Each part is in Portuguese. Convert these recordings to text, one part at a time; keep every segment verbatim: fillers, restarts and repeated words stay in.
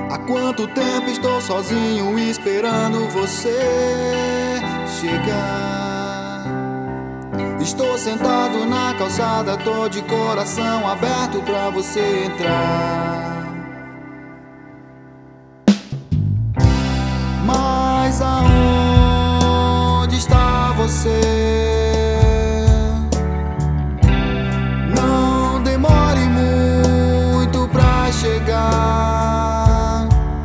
Há quanto tempo estou sozinho esperando você chegar? Estou sentado na calçada, tô de coração aberto pra você entrar. Mas aonde está você? Não demore muito pra chegar.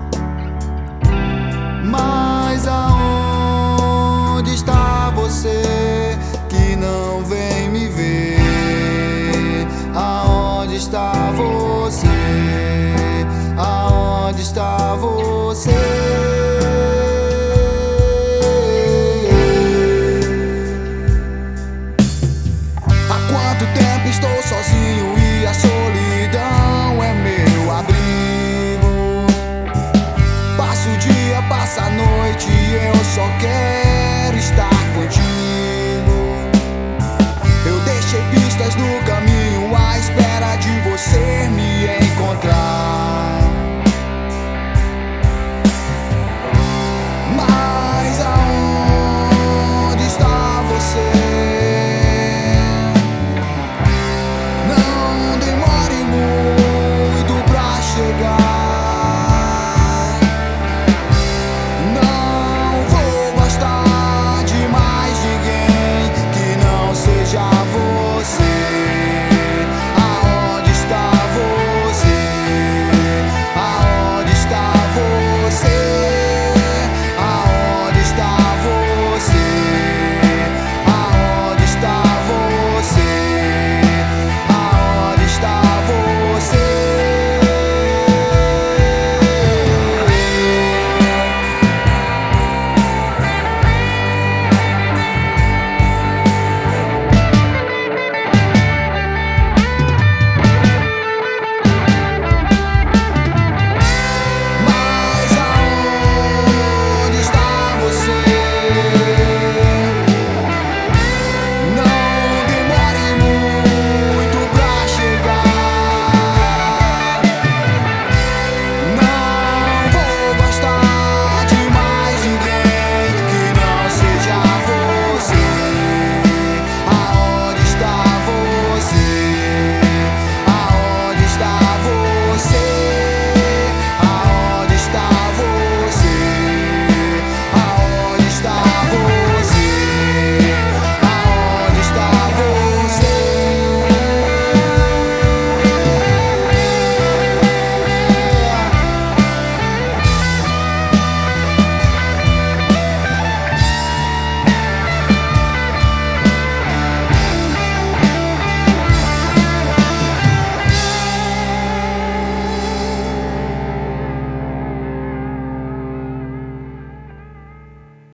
Mas aonde está você que não vem me ver? Aonde está você? Aonde está você?